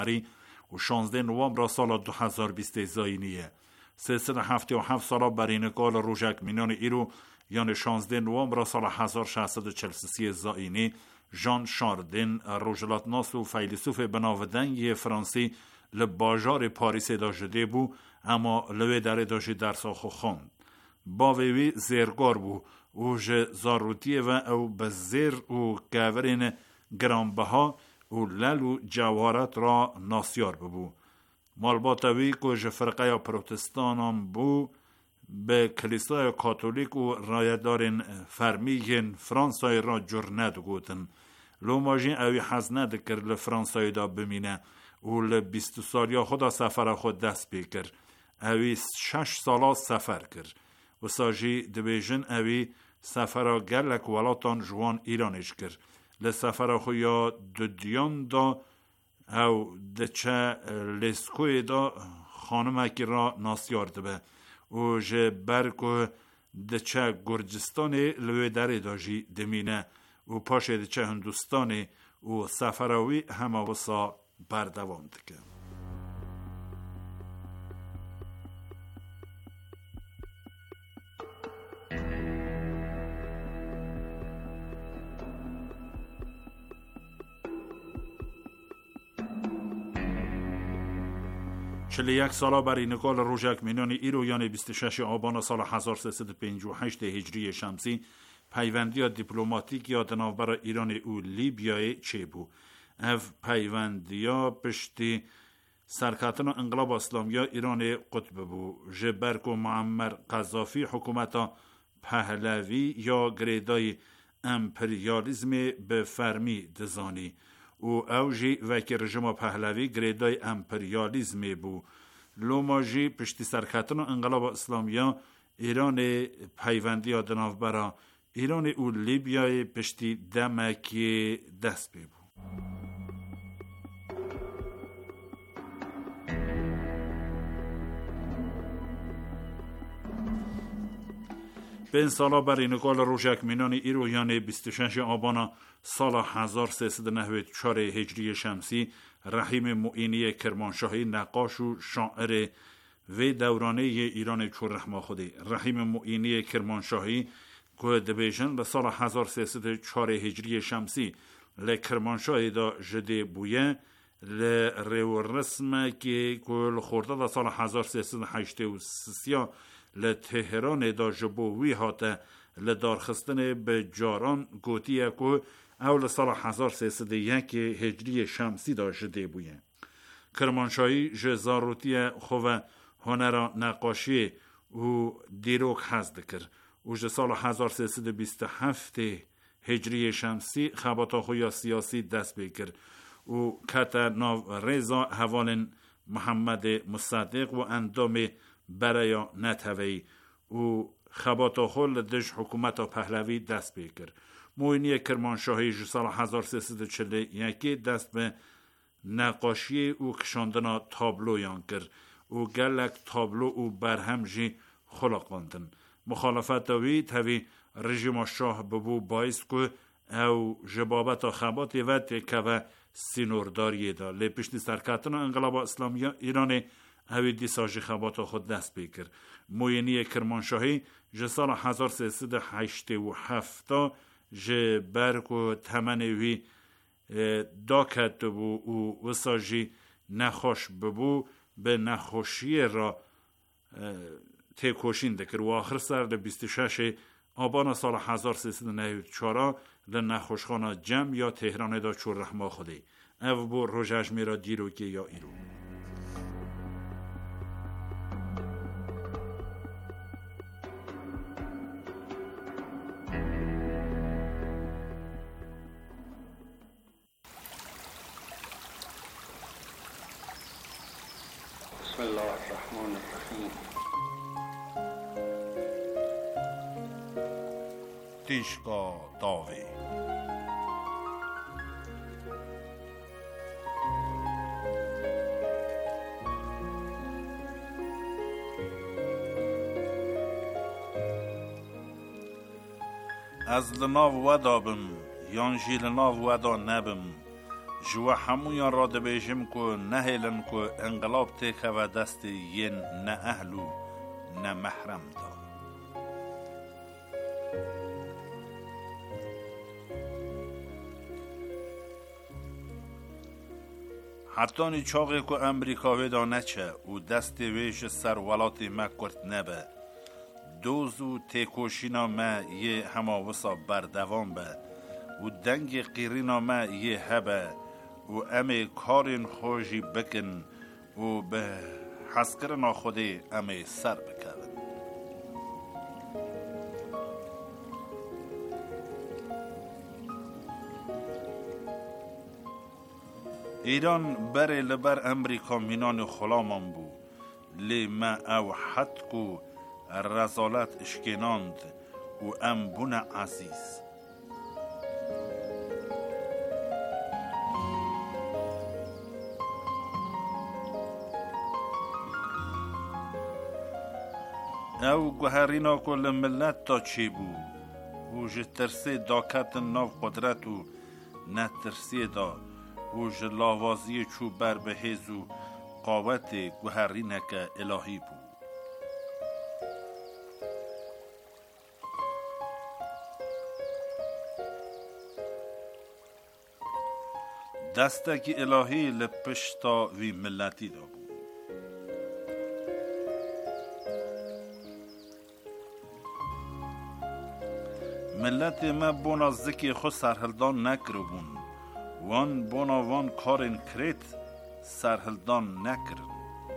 و 16 نوامبر سال 2020 زاینیه. 377 سال برینگال روژک مینان ایرو یعنی 16 نوامبر سال 1643 زاینی ژان شاردن روژلاتناس و فیلسوف بناودنگی فرانسی لباجار پاریس دا جده بو اما لوی داره داشت درس آخو خوند. باوی زیرگار بو و زاروتیه و او بزیر و گورین گرانبها و لالو جوارت را ناسیار ببو. مالباتوی که فرقه پروتستان هم بو به کلیسای کاتولیک و رایدارین فرمیگین فرانسای را جر ندگوتن. لوماجین اوی حزنه دکر لفرانسای دا بمینه و ل20 سالیا خدا سفر خود دست بکر. اوی 6 سالا سفر کر و ساجی دبیجن اوی سفر گلک ولاتان جوان ایرانش کر. لسفر خو یا ددیان دا او دچه لسکوی دا خانمکی را ناسیار دبه و جه برکو دچه گرجستانی لوی داری داجی دمینه و پاشه دچه هندوستانی و سفراوی همه وسا بردوام دکه. 41 ساله بر اینکال روژک مینان ایرو یعنی 26 آبان سال 1358 هجری شمسی پیوندی دیپلماتیک یا دنابر ایران او لیبیای چه بو. اف پیوندی پشتی سرکتن انقلاب اسلامی ایران قطب بو. جبرک و معمر قذافی حکومت پهلوی یا گریدای امپریالیزم به فرمی دزانی و اوجی وکی رژیم پهلوی گریدای امپریالیزم بو. لوماجی پشتی سرکتن انقلاب اسلامی ایران پیوندی دنابر ایران او لیبیای پشتی دمکی دست بی بو. بین سالا بر اینکال روژک مینان ایرو یعنی 26 آبان سال 1394 هجری شمسی رحیم معینی کرمانشاهی نقاش و شاعر و دورانه ایران چور رحمه خودی. رحیم معینی کرمانشاهی که دبیجن به سال 1304 هجری شمسی لکرمانشاهی دا جده بویه لریو رسمه که کل خورده دا سال 1383 لتهران دا جبوی هاته لدارخستن به جاران گوتیه که اول سال 1301 هجری شمسی دا جده بویه. کرمانشاهی جزاروتی خواه هنر نقاشی و دیروک حزد کر و سال 1327 هجری شمسی خباتا خویا سیاسی دست بکر و کت ناو ریزا حوال محمد مصدق و اندام برای نتوی و خباتا خول دش حکومت پهلوی دست بکر. موینی کرمانشاهی سال 1341 دست به نقاشی و کشاندن تابلو یان کر و گلک تابلو و برهم جی خلقاندن. مخالفت وی توی رژیم شاه ببو باعث که او جبابت خبات وقت که و سینورداری دا لپشتی سرکتن انقلاب اسلامی ایران اوی دی ساجی خبات خود دست بکر. موینی کرمانشاهی سال 1387 برک و تمنوی دا کت بو و ساجی نخوش ببو به نخوشی را تکوشین دکر و آخر سر ده 26 آبان سال 1394 ده نخوشخانه جمع یا تهران دا چور رحمه خوده او بو روژش میرا دیرو که یا ایرو. بسم الله الرحمن الرحیم. تیشکا داوی از لناو ودابم یانجی لناو ودا نبم جوا همون را دبیجم که نه هیلن که انقلاب تکه و دست ین نه اهلو نه محرم دا. حتی نی چاقی که امریکا ویدا نچه و دست ویش سر ولاتی مکرد نبه دوزو تکوشینا ما یه هماوسا بردوان به و دنگ قیرینا ما یه هبه و امی کارین خوشی بکن و به حسکرنا خودی امی سر بکن. ایران بره لبر امریکا مینان خلامان بو لی ما او حد کو رزالت اشکناند و ام بون عزیز او گوهرینا کل ملت تا چی بو و جه ترسی دا کتن ناو قدرت و نه ترسی دا و جه لاوازی چو بر به هزو قاوت گوهرینک الهی بو. دستک الهی لپشتا وی ملتی دا بو. ملت ما بونا زکی خود سرهلدان نکرو بون وان بونا وان کارن کرد سرهلدان نکرن.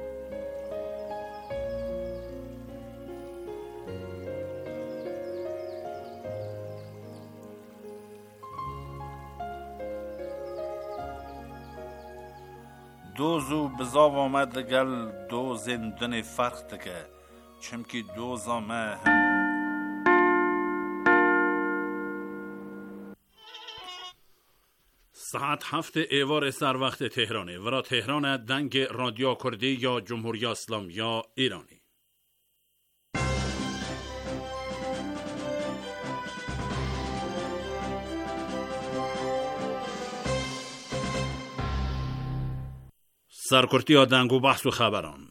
دوزو بزاو آمد گل دو زندن فرق تکه چمکی دوزا ما هم ساعت 7 ایوار سر وقت تهرانه ورا تهران دنگ رادیو کردی یا جمهوری اسلامی یا ایرانی. سرکرتی ها دنگ و بحث و خبران.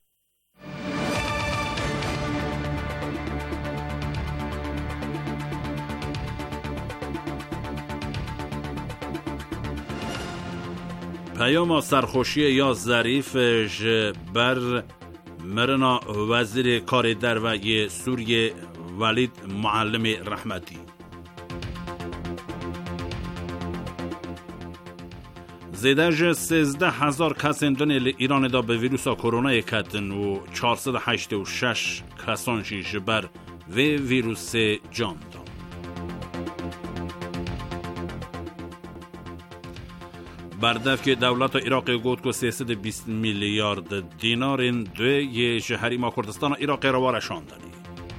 پیام سرخوشی یا ظریف بر مرنا وزیر کار دروی سوریه ولید معلم رحمتی. زیدش 13,000 کس اندون ایران دا به ویروس کرونا کتن و 486 کسان شیش بر ویروس جان دا. بردف که دولت عراق گفت که 320 میلیارد دینار این دوی شهری ما کردستان عراق را وارشاندنی.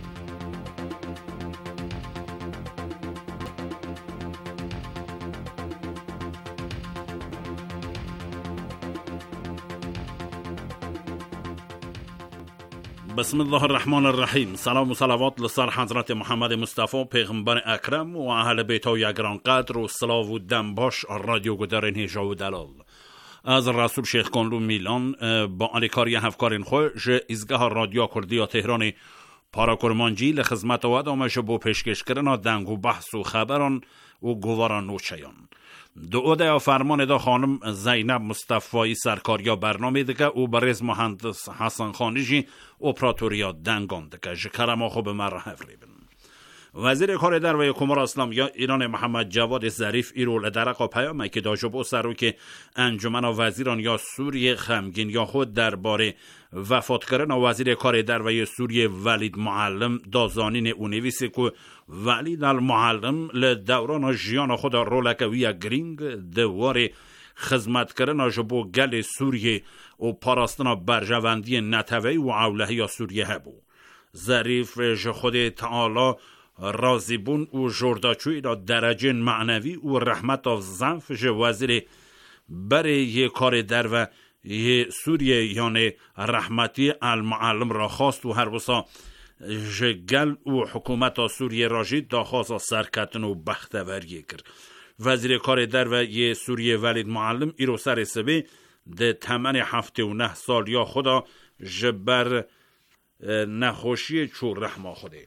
بسم الله الرحمن الرحیم. سلام و صلوات لسر حضرت محمد مصطفی پیغمبر اکرم و اهل بیت و یگران قدر و صلاو و دنباش رادیو گدارین هیجا و دلال از رسول شیخ کنلو میلان با علیکاری هفکارین خوش ایزگاه رادیو کردی یا تهران پاراکرمانجی لخدمت و ادامش بو پیشکش کردن دنگ و بحث و خبران و گواران نوچیان. دو دا فرمان دا خانم زینب مصطفی سرکاریا برنامه دکه او برز مهندس حسن خانیجی اپراتوریا دنگان دکه جکرما خوب مرحف ریبن. وزیر کار در و کمر اسلام یا ایران محمد جواد ظریف ایرول درقا پیامه که داجبو سرو که انجمن وزیران یا سوریه خمگین یا خود درباره وفات کردن وزیر کار در و سوریه ولید معلم دازانین او نویسه که ولید المعلم لدوران جیان خود رولکوی گرینگ دوار خدمت کردن جبو گل سوریه و پاراستنا برجواندی نتوی و اولهی یا سوریه هبو. ظریف خود تعالی رازیبون و جرداچوی را درجه معنوی و رحمت و زنف وزیر برای کار در و سوریه یعنی رحمتی المعلم را خواست و هر بسا جگل و حکومت سوریه راجید دا خواست سرکتن و بختوریه کرد. وزیر کار در و یه سوریه ولید معلم ایرو سر سبه ده تمن 79 سال یا خدا جبر نخوشی چور رحما خوده.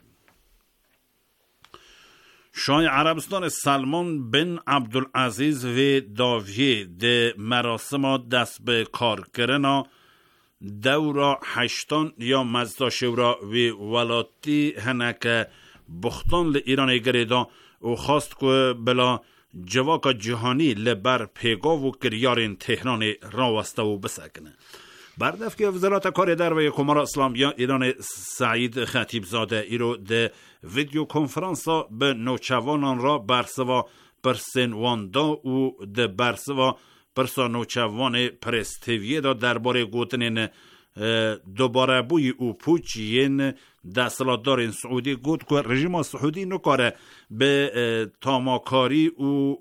شاه عربستان سلمان بن عبدالعزیز و داویه ده مراسم دست به کار کرنا دورا 8 یا مزدا شورا و ولاتی هنک بختان لإیران گریدا و خواست که بلا جواک جهانی لبر پیگا و کریارین تهران راوسته و بسکنه. بردف که وزارت کار در و کمار اسلامی ایران سعید خطیب زاده ایرو ده ویدیو کنفرانسا به نوچوانان را برسوا پرسن واندا و ده برسوا پرسا نوچوان پرستیویه دا درباره گوتنین دوباره بوی او پوچین دستلاتدار سعودی گفت که رژیم سعودی نکاره به تاماکاری و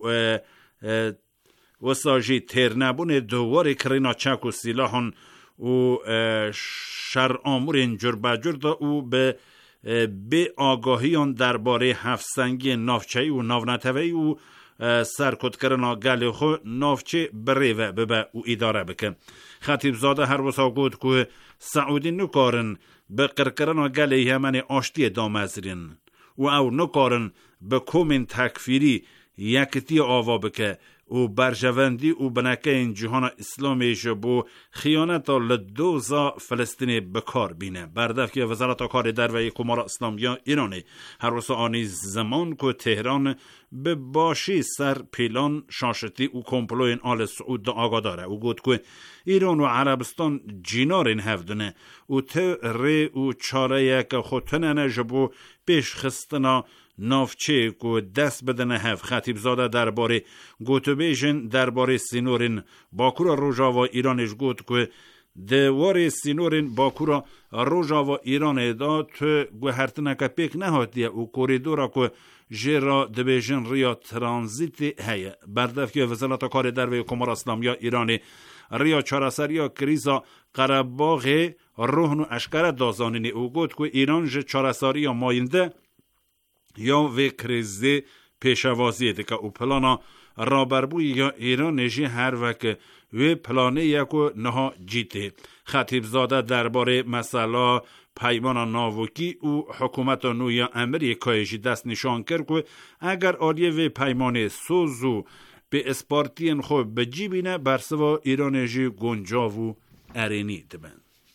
وساجی ترنبون دوار کرینا چک و سلاحان و شر آمور جربجر دا او به آگاهیان درباره هفسنگی نافچهی و ناونتوی و سرکت کرنا گل خو نافچه بریوه ببه و اداره بکن. خطیب زاده هر وسا گفت که سعودی نکارن به قرقرنا گل یمن آشتی دامزرین و او نکارن به کومین تکفیری یکتی آوا بکه و برجوندی و بنکه این جهان اسلامی جبو خیانتا لدوزا فلسطینی بکار بینه. بردف که وزارت کار در و کمار اسلامی ایرانی هر روز آنی زمان که تهران به باشی سر پیلان شاشتی و کمپلوین آل سعود دا آگاه داره و گفت که ایران و عربستان جینار این هفدونه و ره و چاره یک خودتنه جبو پیش خستنا نافچه که دست بدنه هف. خطیب زاده درباره گوتوبیجن درباره سینورین باکورا روژاوا ایرانش گوت که دوار سینورین باکورا روژاوا ایران دا تو گوهرتنه که پیک نهاتیه و کوریدورا که جرا دبیجن ریا ترانزیت هیه. بردف که وزارت کار در و کمار اسلامی ایرانی ریا چارسریا کریزا قرباغ روحن و اشکر دازانینی او گوت که ایران جه چارساری ماینده یا و کریزه پیشوازیه که او پلانا رابربوی یا ایران نجی هر وقت و پلانه یکو نها جیته. خطیب زاده درباره مسئله پیمان ناوکی و حکومت نوی امریکایشی دست نشان کرد که اگر آلیه و پیمان سوزو به اسپارتین خوب بجیبینه برسوا ایرانجی گنجاو ارینی دبن.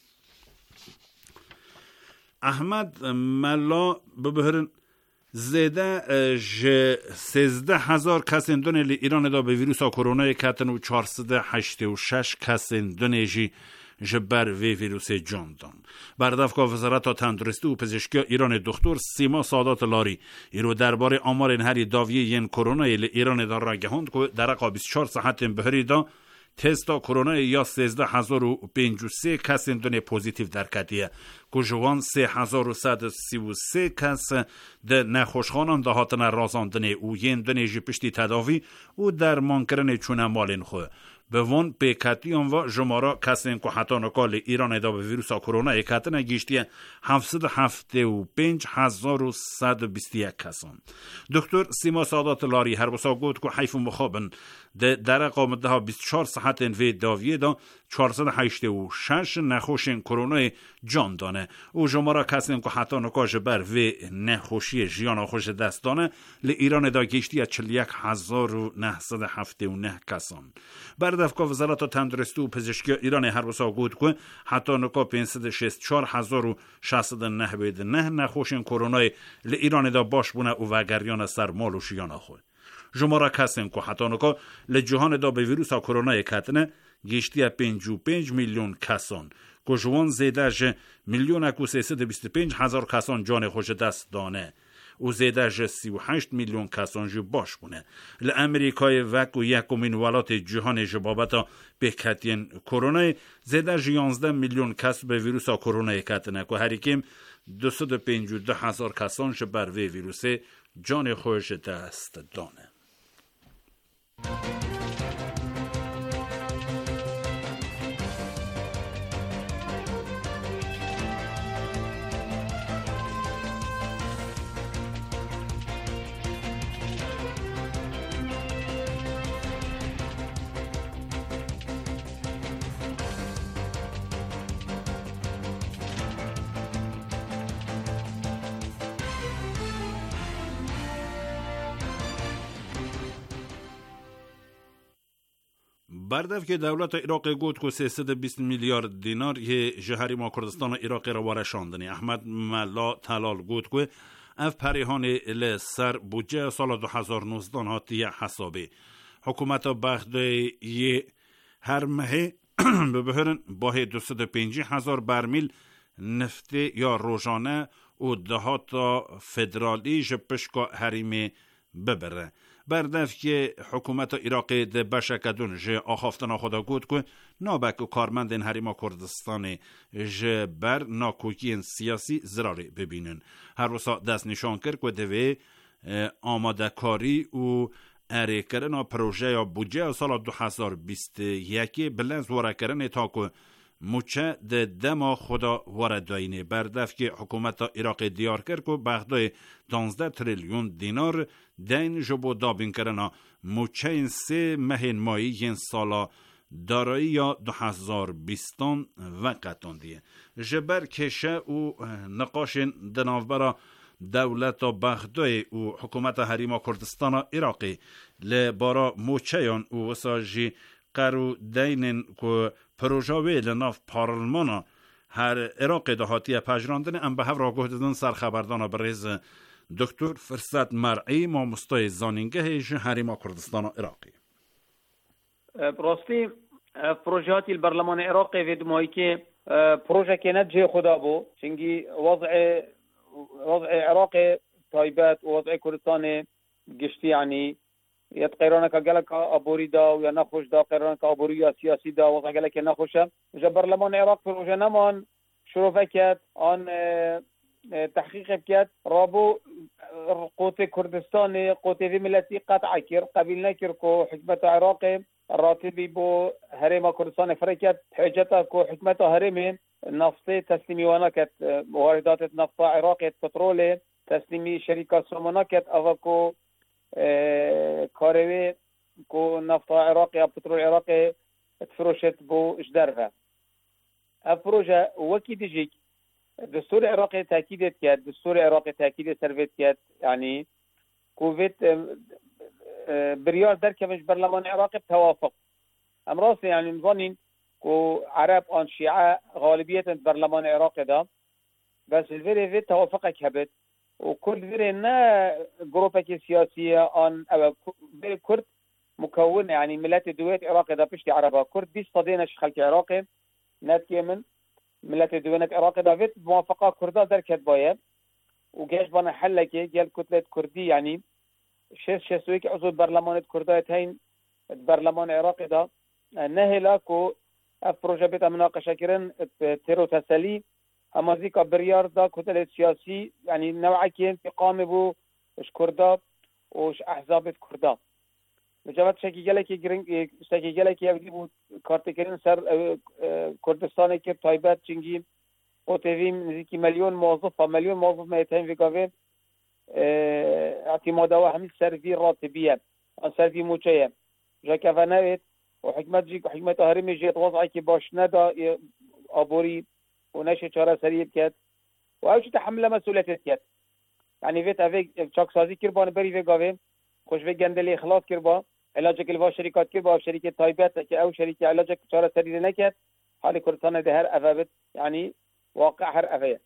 احمد ملا ببهرن زیده 13,000 کس اندونه ایران دا به ویروس کرونا کتن و 486 کس اندونه جی جبر ویروس جان دان. بردفکا وزارت تندرستی و پزشکی ایران دکتر سیما سادات لاری ایرو درباره آمار این هری داویه ین کرونا ایران دا را گهاند که در رقم 24 ساعت بهری دا تستا کرونا یا 13,053 کس اندونه پوزیتیو در کدیه که جوان 3,133 کس ده نخوشخانان ده هاتن رازاندنه و ین دونه جی پشتی تداوی و درمان کرنه چونه مالین خواه. به وان پیکتیان و جمارا کسین که حتی نکال ایران دا به ویروس کرونا اکتن گیشتی 775,121 کسان. دکتر سیما سادات لاری هر بسا گفت که حیف مخابن در رقم ده 24 ساعت وی داویه دا 486 نخوشین کرونا جان دانه و جمارا کسین که حتی نکاش بر وی نخوشی جیان خوش دست دانه لی ایران دا گیشتی 41,979 کسان. بردفکا وزارت تندرستی و پزشکی ایران هر بسا گفت که حتی نکا 564,699 نخوشین کرونا لی ایران دا باش بونه و وگریان سر مال و شیان خود. جمارا کسین که حتی نکا لی جهان دا به ویروس کرونا کتنه گیشتی 55 میلیون کسان که جوان زیدهش 1,325,000 کسان جان خوش دست دانه و زیدهش 38 میلیون کسان جو باش بونه. لامریکای وک و یکمین ولات جهان جبابتا به کتین کرونا زیدهش 11 میلیون کس به ویروس کرونا کتنه که هریکیم 252,000 کسان بر وی ویروس جان خوش دست دانه. بردف که دولت عراق گوت که 320 میلیارد دینار یه جهری ما کردستان عراق را ورشاندنی. احمد ملا تلال گوت که اف پریهان لسر بودجه سال 2019 هاتی حسابه حکومت بغداد یه هر ماه ببهرن با 250,000 برمیل نفت یا روزانه و دهات فدرالی جپشکا حریم ببره. بردف که حکومت عراق ده بشکدون جه آخافتنا خدا گود که نابک و کارمندین حریما کردستان جه بر ناکوکین سیاسی زراری ببینن. هر روزا دست نشان کرد که دوی آماده کاری و اره کردن پروژه یا بودجه سال 2021 بلنز واره کردن تا که موچه ده دما خدا ورداینه. بردف که حکومت عراق دیار کرد که بغداد 15 تریلیون دینار دین جبو دابین کردن موچه این 3 مهین مایی این سالا دارایی یا 2020 وقتان دیه. جبر کشه و نقاشین دنافبرا دولت بغداد و حکومت حریما کردستان عراقی لبارا موچهان و وساجی قرو دینن که پروژاوی لناف پارلمانا هر عراق دهاتی پجراندن ام به هفرا گهددن سرخبردان بریز دکتر فرصت مرعی ما مستای زانینگه حریما کردستان عراقی. براستی پروژهاتی البرلمان عراقی وید مایی که پروژه که نجه خدا بو چنگی وضع عراق تایبت و وضع کردستان گشتی یعنی یت قیرانه که گلک آبوری دا و یا نخوش دا قیرانه که آبوری یا سیاسی دا وضع گلک نخوشه جا برلمان عراق پروژه نمان شروع کرد آن تحقیق کرد رابو قوت کردستان قوت وی ملتی قطع کرد قبیل نکر که حکمت عراق راتبی بو حریم کردستان فرکت حجتا که حکمت حریم نفط تسلیمی وانا کت واردات نفط عراق پترول تسلیمی شرکت سومانا کت اوه که کاروی که نفط عراق یا پترول عراق تفروشت بو اجدرها اف پروژه وکی دیجیک دستور عراق تاکیدت کرد دستور عراق تاکید سرویت کرد یعنی کوویت بریار در کمش برلمان عراق توافق امراض يعني نظنين كو عرب آن شيعة غالبية برلمان عراق ده بس الفيري في توافقك هبت وكل فيري نا جروبك سياسية آن أو فيري كرد مكون يعني ملات دويت عراق ده بشتي عربا كرد ديش صدينا خلق عراقي نات كيمن ملات دوينك عراق ده فيت موافقة كردا در كتبايا وجاش بنا حلك جال كتلة كردي يعني شسويك عضو برلمان كردا هين برلمان عراق ده نهلا كو افروجه بيت مناقشه كرن تيرو تسلي اما زيكا بريار دا كتل سياسي يعني نوعا كين تقام بو اش كردا وش احزاب كردا مجابت شكي جلكي يبدي بو كارت كرن سر كردستان كي طيبات چنگي اوتيفيم نزيكي مليون موظف ما يتهم في قاوه اعتماده وحمل سر في راتبيه سر في موچيه جاكا فنويت وحكمت هرمي جيت وضعي كي باش ندا آبوري ونشي چاره سريت كات وأوش تحمل مسؤولية كات يعني فيت أفيك شاك سازي كربان بري في قاوين خوش في جندلي إخلاص كربا علاجك الوا شركات كربا شركة تايبات أو شركة علاجك چاره سريت نكات حالي كردستان ده هر أفابت يعني واقع هر أفيا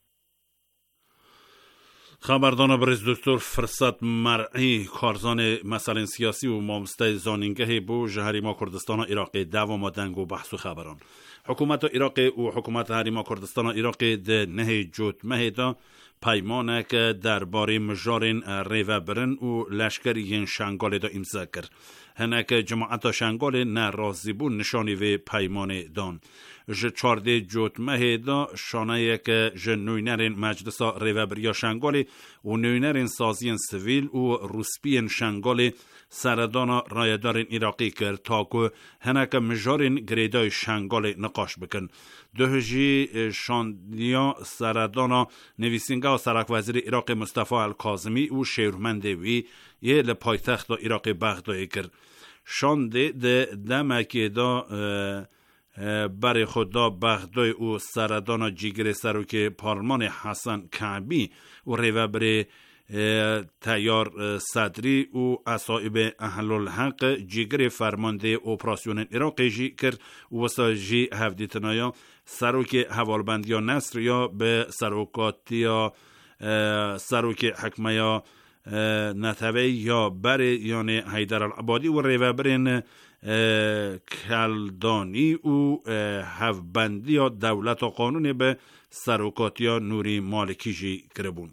خبردان برز دکتر فرصت مرعی کارزان مسائل سیاسی و مامسته زانینگه بو حریما کردستان عراق دوام دنگ و بحث و خبران حکومت عراق و حکومت حریما کردستان عراق ده نه جوت مهدا پیمانه که درباره مجارین ریوه برن و لشکری شنگال دا امضا کرد هنک جماعت شنگال ناراضی بون نشانی و پیمان دان ج 14 جوت مهدا شانه که ج نوینرین مجلس ریوبریا شنگال و نوینرین سازین سویل و روسپین شنگال سردان رایدارین عراقی کرد تا که هنک مجارین گریدای شنگال نقاش بکن دهجی شاندیا سردان نویسنگه و سرک وزیر عراق مصطفی الکاظمی و شیرمندوی یه لپایتخت عراق بغداد کرد شانده ده دمکی دا برای خدا بغداد و سردان جیگر سروک پارلمان حسن کعبی و ریوبر تیار صدری و اصائب اهل الحق جگر فرمانده اپراسیون عراق جی کرد و ساجی هفدیتنایا سروک حوالبندی یا نصر یا به سروکاتی یا سروک حکمه یا نتوی یا بر یعنی حیدر العبادی و ریوبرین کلدانی و هفبندی یا دولت و قانون به سروکاتی یا نوری مالکی جی کربون.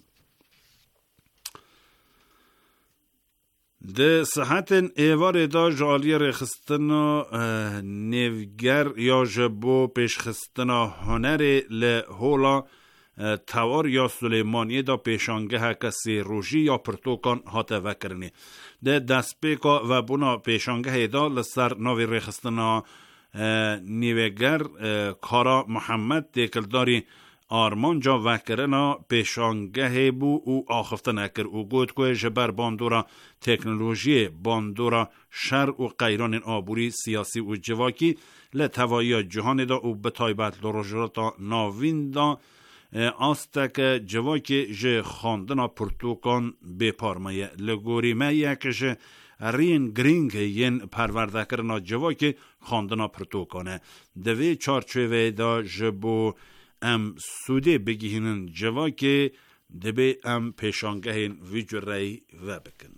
ده صحت ایوار دا جالی رخستنا نوگر یا جبو پیشخستنا هنر لحولا توار یا سلیمانی دا پیشانگه کسی روژی یا پرتوکان هاته وکرنی. ده دست پیکا و بنا پیشانگه دا لسر نوی رخستنا نوگر کارا محمد دیکلداری آرمان جا وکرنا پیشانگه بو او آخفته نکر او گوید که جبر باندورا تکنولوژی باندورا شر و قیران آبوری سیاسی و جواکی لطوایی جهان دا او بطایبت لروجراتا ناوین دا آستک جواکی جه خاندنا پرتوکان بپارمایه لگوری مایه که جه رین گرینگ ین پرورده کرنا جواکی خاندنا پرتوکانه دوی چارچوه دا جبو ام سوده بگیهنن جوا که دبی ام پیشانگهین ویجوری و بکن.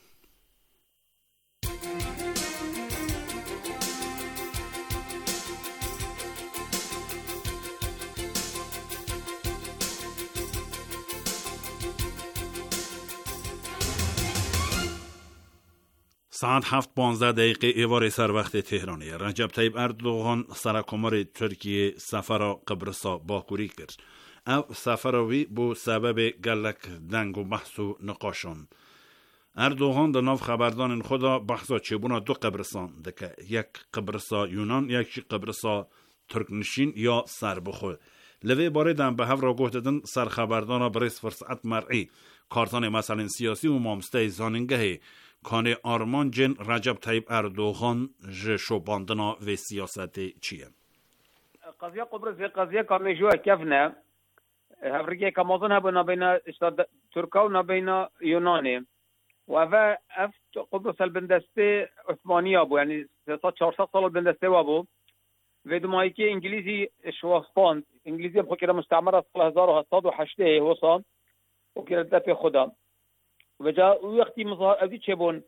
ساعت 7:15 ایوار سر وقت تهرانی. رجب طیب اردوغان سرکمار ترکیه سفر قبرسا باکوری کرد. او سفروی بو سبب گلک دنگ و بحث و نقاشان. اردوغان در ناو خبردان خدا بحثا چبونا دو قبرستان دکه یک قبرسا یونان یک قبرسا ترکنشین یا سربخو. لوی باردن به هفرا گوهددن سرخبردان بریس فرصت مرعی کارتان مسئلین سیاسی و مامسته زاننگهی کان آرمان جن رجب طیب اردوغان شوباندنا و سیاست چیه؟ قضیه قبرس قضیه کارنیجوه کفنه هفرگی کمازن هبو نبینا ترکا و نبینا یونانی و اوه اف قبرس البندسته عثمانی بو یعنی 400 سال البندسته بو و دمایی که انگلیزی شواستان انگلیزی بخو که مستعمر سال 1808 وصان و که ردت خدا و جا وقتی مظاهر ادی چبون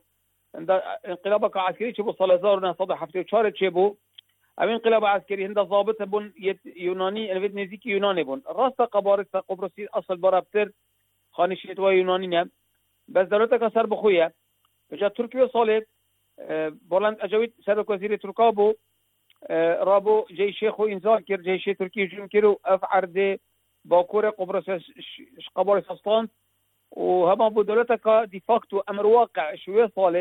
انقلاب عسکری چبو سال 1974 چبو او انقلاب عسکری هند ضابط بون یونانی الوید نزدیک یونانی بون راست قبارت قبرسی اصل برابر خانشیت و یونانی نه بس دولت کا سر بخویه و جا ترکیه سال بلند اجوید سر وزیر ترکا بو رابو جی شیخ و انذار کرد جی شیخ ترکیه جون کرد اف عرض باکور قبرس قبارس استان و هما بو دولتك دي فاكتو امر واقع شويه سال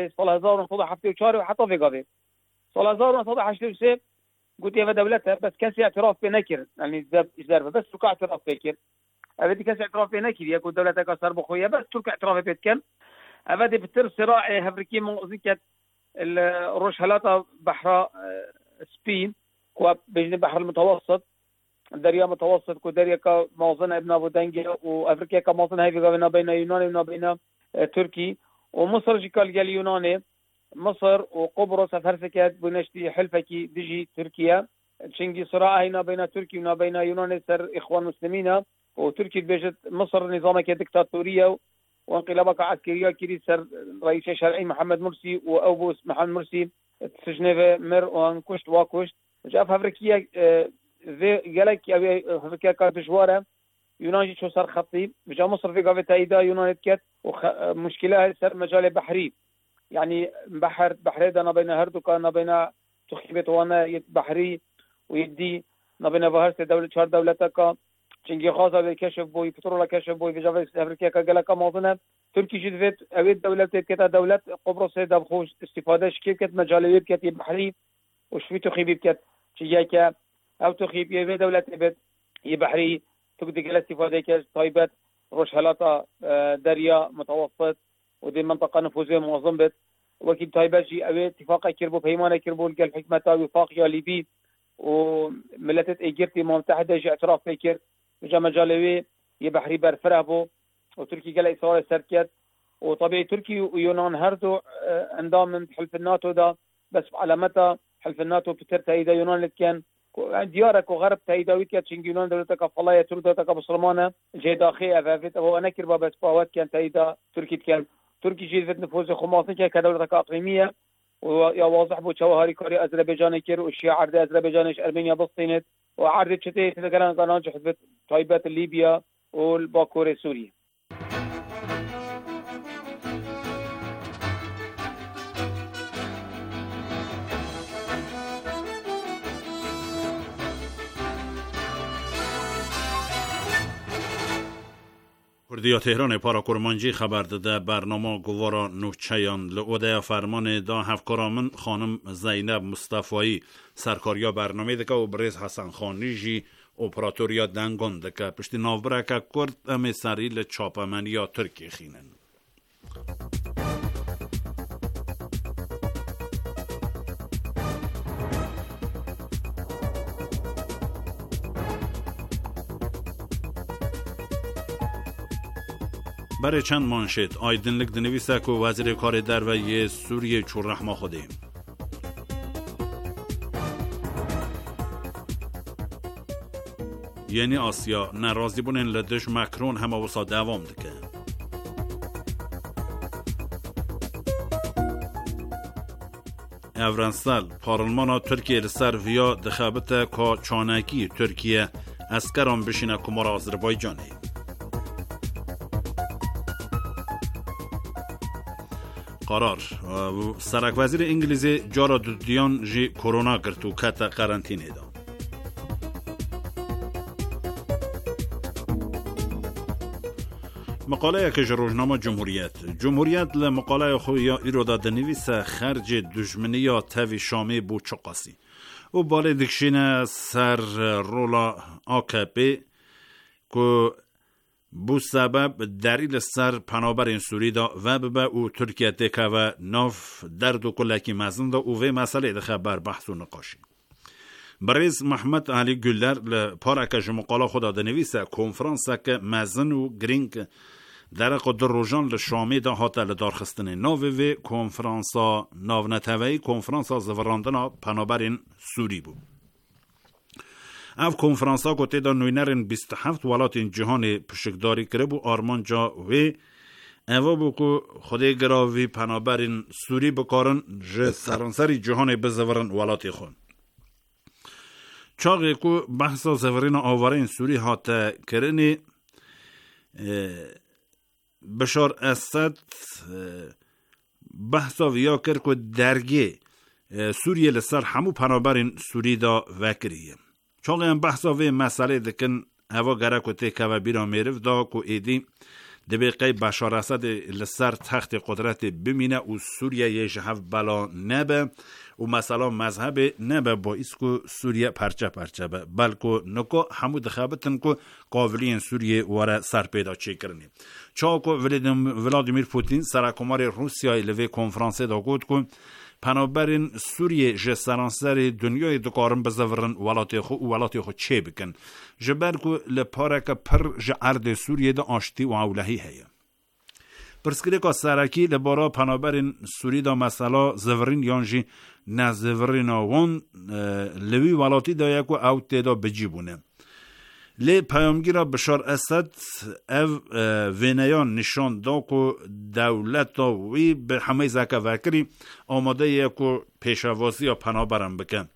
1974 وحتى في قضيه سال 1983 قلت يا دولتها بس كاس اعتراف بنكر يعني زربه بس ترك اعتراف بكر ابدي كاس اعتراف بنكر يا دولتك صار بخويا بس ترك اعتراف بتكم ابدي بتر صراع هفركي موزيكه الرشحلات بحر سبين بين البحر المتوسط دریا متوسط کو دریا کا موزن ابن ابو دنگی و افریقا کا موزن هایی بین بین یونان و بین ترکی و مصر جکال گل یونان مصر و قبرص فرسکت بنشتی حلفکی دیجی ترکیه چنگی صراع هینا بین ترکی و بین یونان سر اخوان مسلمین و ترکی بجت مصر نظام که دیکتاتوریه و انقلاب عسکریه کری سر رئیس شرعی محمد مرسی و ابو محمد مرسی سجنه مر و انکشت واکشت جاف افریقیا و گلک افریقیا کا دشواره یونان چو سر خطی بجا مصر في قافه تايدا يونان كت ومشكله سر مجال بحري يعني بحر ده بين هردو كان بين تخيبت وانا بحري ويدي بين بحر دوله چهار دولتك چنگي خاصه به کشف بوي پترول کشف بوي بجا افریقیا کا گلک موضوعه تركي جدت اويد دولت كتا دولت قبرص ده خوش استفاده شركه مجال كت بحري وشوي تخيب كت چيا او تخيب يويد دولت بد بحري تقدر استفاده كاش طيبات رشحلات دريا متوسط ودي منطقه نفوذيه منظم بت وكيل طيبات جي اوي اتفاق كربو بيمانه كربو قال حكمه وفاق يا ليبي وملتت ايجيبتي متحده جي اعتراف فكر جا مجالوي يبحري برفرابو وتركي قال إسرائيل سركت وطبيعي تركي ويونان هردو اندام من حلف الناتو دا بس على متى حلف الناتو بتر تايدا يونان كان ديارك وغرب تايدا ويكات شنج يونان دولتك فلاية تردتك بسلمانة جي داخي أفافت هو أنا كربا بس باوات كان تايدا تركي كان تركي جيد نفوذ خماسي كدولتك أقليمية ويا واضح بو شواهري كوري أذربيجان كير والشيعة عرض أذربيجانش أرمينيا بسطينت وعرض شتى تذكرنا قناة حزب طيبات ليبيا والباكور سوريا. کردیا تهران پارا کرمانجی خبر داده برنامه گوارا نوچیان لعوده فرمان دا هفکارامن خانم زینب مصطفایی سرکاریا برنامه دکه و بریز حسن خانی جی اپراتوریا دنگان دکه پشتی نافبرکه کرد امی سریل چاپمنیا ترکی خینن. برای چند مانشت آیدنلک دنویسه که وزیر کار در و یه سوریه چون رحمه خودیم. یعنی آسیا نرازی بونن لدش مکرون همه وسا دوام دکه. افرانسال پارلمان ترکیه لسر ویا دخابت که چانکی ترکیه اسکران بشینه کمار آذربایجانی. قرار سرک وزیر انگلیزی جارا دودیان جی کرونا کرد و کت قرنطینه دا. مقاله که روزنامه جمهوریت لمقاله خویا ایرودا دنویس خرج دشمنی یا تاوی شامی بو چقاسی و باله دکشین سر رولا AKP که بو سبب دلیل سر پنابر این سوری دا و به او ترکیه دکه و ناف درد و کلکی مزن دا او وی مسئله دخه بر بحث و نقاشی. بریز محمد علی گلدر لپارکش مقاله خدا دنویسه کنفرانسه که مزن و گرینگ در قدر روژان لشامی دا حاطه لدارخستن ناوی وی کنفرانسا ناو نتوهی کنفرانسا زوراندنا پنابر این سوری بود. اف کنفرانسا گوته دا نوینرین 27 ولات این جهان پشکداری کرده بو آرمان جا و اوه بو که خوده گراوی پنابرین سوری بکارن جه سرانسری جهان بزورن ولات خون. چاقی که بحثا زورین آورین سوری حاته کرنی بشار اسد بحثا ویا کرد که درگه سوریه لسر همو پنابرین سوری دا وکریه. چون این بحثا و مسئله دکن هوا گره که تکه و بیرا میرف دا که ایدی دبیقی بشار اسد لسر تخت قدرت بمینه و سوریه یه جهف بلا نبه و مثلا مذهب نبه باعث که سوریه پرچه به بلکه نکو همو دخابتن که قابلین سوریه واره سر پیدا چه کرنی. چون که ولادیمیر پوتین سرکمار روسیای لوی کنفرانسه دا گود که پنابرین سوریه جه سرانسر دنیای دکارن بزورن ولاتی خو چه بکن جبر که لپارک پر جه عرض سوریه دا آشتی و اولهی هیه. پرسکری که سرکی لبارا پنابرین سوری دا مسئله زورین یانجی نزورین آوان لوی ولاتی دا یکو او تیدا بجیبونه. لی پیامگیر بشار اسد او وینیان نشان دا که دولت وی به همه زکه وکری آماده یکو پیشوازی یا پنابرم بکن.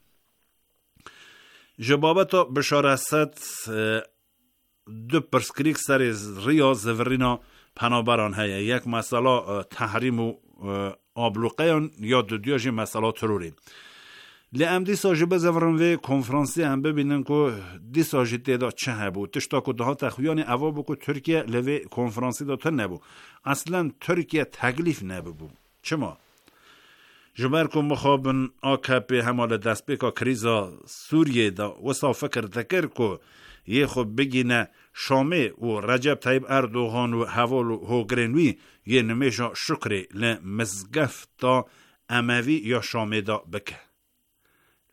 جبابت بشار اسد دو پرسکریک سر ریاض زورینا پنابران هیه. یک مسئله تحریم و آبلوقیان یا دودیاجی مسئله تروری. لیم دیساجی بزورن و کنفرانسی هم ببینن که دیساجی دیدا چه هبو تشتا که ده تخویان اوابو که ترکیه لوی کنفرانسی داتا نبو اصلا ترکیه تکلیف نبو چما؟ جبر که مخابن AKP همال دست بکا کریزا سوریه دا وسا فکر تکر که یه خوب بگینه شامه و رجب طیب اردوغان و حوال و هوگرینوی یه نمیشا شکری لمزگف تا اموی یا شامه دا بکه.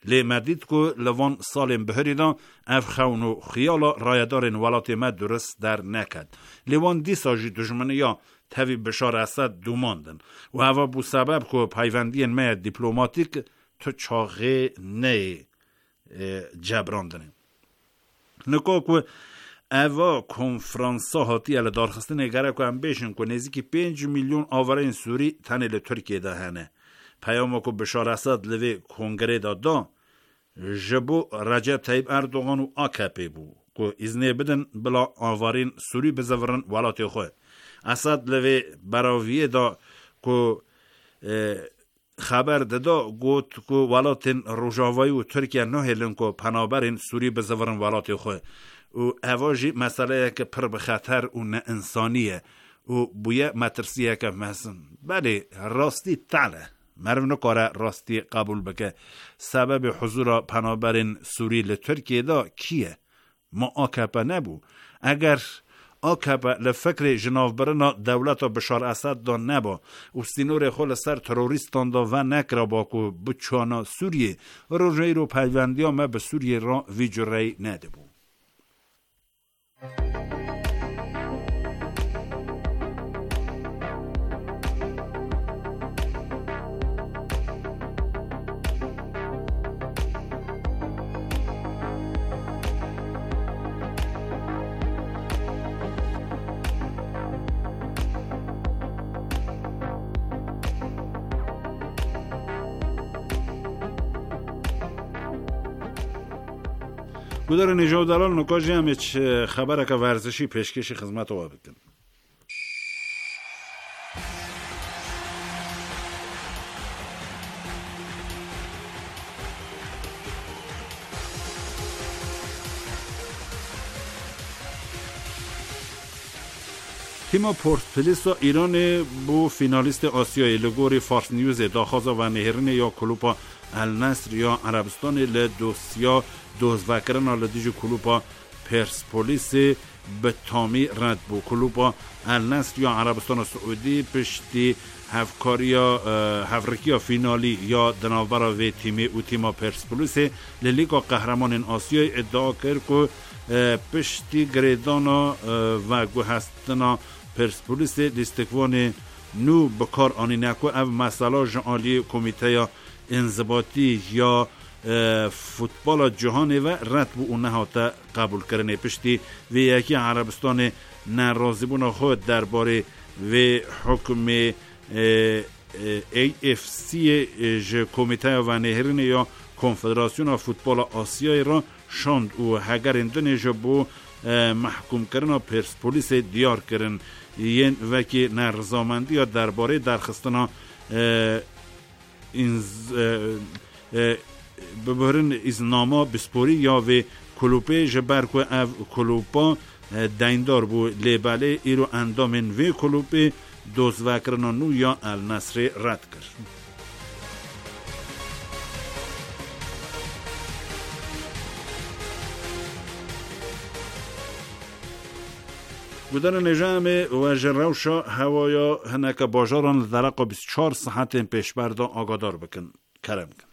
لی مدید که لوان سالم بهریدا اف خونو خیالا رایدارن ولات ما درست در نکد. لیوان دیساجی دشمنی یا تاوی بشار اسد دوماندن و هوا بو سبب که پیوندی ما دیپلماتیک تو چاقه نه جبراندنه. نکو که اوا کنفرانسا هاتی ال دارخستن نگره که هم بیشن که نزدیکی 5 میلیون آورین سوری تنیل ترکیه ده هنه. پیامو که بشار اسد لوی کنگره دا جبو رجب طیب اردوغان و AKP بو که ازنه بدن بلا آوارین سوری بزورن ولاتی خواه. اسد لوی براویه دا که خبر دادا گوت که ولاتین روجاوایی و ترکیه نه هلن که پنابرین سوری بزورن ولاتی خواه. و اواجی مسئله که پر بخطر و نه انسانیه و بویه مترسیه که مثلا بله راستی تعاله مرو نکاره راستی قبول بکه سبب حضور پنابرین سوری لترکیه دا کیه؟ ما AKP نبو. اگر AKP لفکر جناب برنا دولت بشار اسد دا نبا و سینور خول سر تروریستان دا و نکرا با که بچانا سوریه روژه رو پیوندی ها ما به سوریه را ویجوری نده بو. گودار نجات دلال نکاجی هم ایچ خبره که ورزشی پیشکش خدمت رو بکن. تیم پورتپلیس و ایران بو فینالیست آسیای لگوری فارس نیوز داخازا و نهرین یا کلوپا النصر یا عربستان لدوسیا دوزوکرن لدیج کلوپا پرسپولیس به تامی رد بو. کلوپا النصر یا عربستان سعودی پشتی هفرکیا فینالی یا دناورا و تیمی او تیما پرسپولیس لیگا قهرمان آسیای ادعا کرد که پشتی گریدانا و گوهستنا پرسپولیس لیستکوان نو بکار آنی نکو او مسئله جعالی کمیته انضباطی یا فوتبال جهانی و رد بو اون نهاتا قبول کرنه. پشتی و یکی عربستان نرازیبون خود درباره و حکم AFC کمیته و نهرین یا کنفدراسیون فوتبال آسیای را شاند و هگر اندونیژا بو محکوم کردن پرسپولیس دیار کردن ین وکی نرزامندی یا درباره درخستنا ببرن ازنامه بسپوری یا و کلوپه جبرکو او کلوپا دیندار بو لیباله ایرو اندامن و کلوپه دوزوکرنا نو یا النصر رد کرد. گودن نجام و جروشا هوایا هنک باجاران درق 24 ساعت پیش بردا آگادار بکن. کرم کن.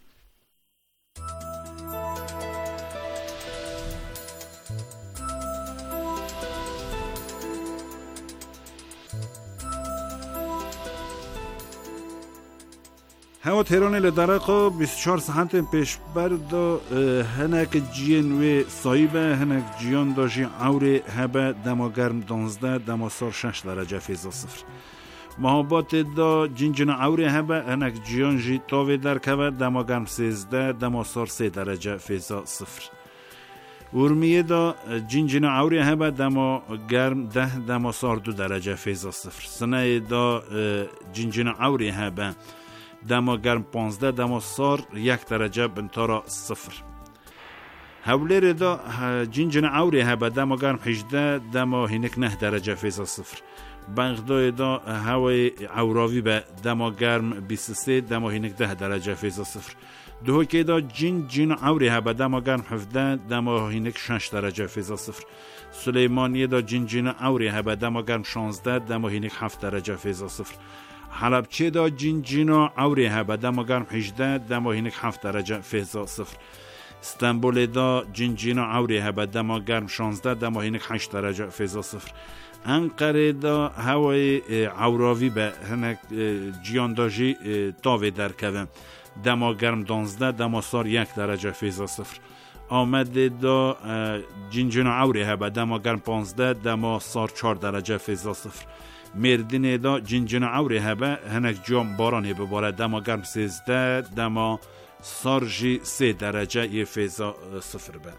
هوا تهران لدرقا 24 ساعت پیش بردا هنک جین و صایبه هنک جیان داجی عوری هبه دما گرم 12 دما سار 6 درجه فیضا صفر. محابات دا جین عوری هبه هنک جیان جی تاوی درکوه دما گرم 13 دما سار 3 درجه فیضا صفر. ورمیه دا جین عوری هبه دما گرم 10 دما سار 2 درجه فیضا صفر. سنه دا جین عوری هبه دما گرم 15 دما سار 1 درجه بنتارا صفر. هولیر دا جین عوری هبه دما گرم 18 دما هینک 9 درجه فیضا صفر. بغداد دا هوای عوراوی به دما گرم 23 دما هینک 10 درجه فیضا صفر. دوهکی دا جین عوری هبه دما گرم 17 دما هینک 6 درجه فیضا صفر. سلیمانیه دا جین عوری هبه دما گرم 16 دما هینک 7 درجه فیضا صفر. حلبچه دا جنجینا اوری هبه دما گرم 18 دما هینک 7 درجه فیضا صفر. استانبول دا جنجینا اوری هبه دما گرم 16 دما هینک 8 درجه فیضا صفر. انقره دا هوای عوراوی به هنک جیانداجی تاوی در کبه دما گرم 12 دما سار 1 درجه فیضا صفر. آمده دا جنجینا اوری هبه دما گرم 15 دما سار 4 درجه فیضا صفر. مردین دا جنجینا اوری هبه هنک جام بارانی بباره دما گرم 13 دما سارجی 3 درجه یه فیضا صفر به.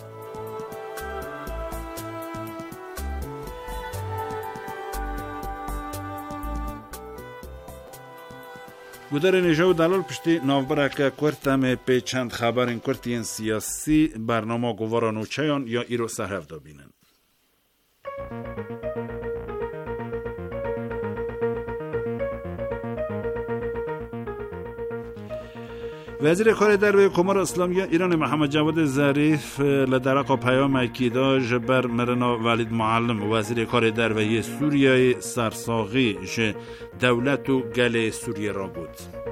گودر نجاو دلال پشتی نوبرک کرتم پی چند خبرین کرتین سیاسی برنامه گوارانو چیان یا ایرو سهرف دا بینن. وزیر کار در کمار اسلامی ایران محمد جواد ظریف لدرق پیام اکیدا جبر مرنا ولید معلم وزیر کار در سوریه سرساغی ج دولت و گل سوریه را بود.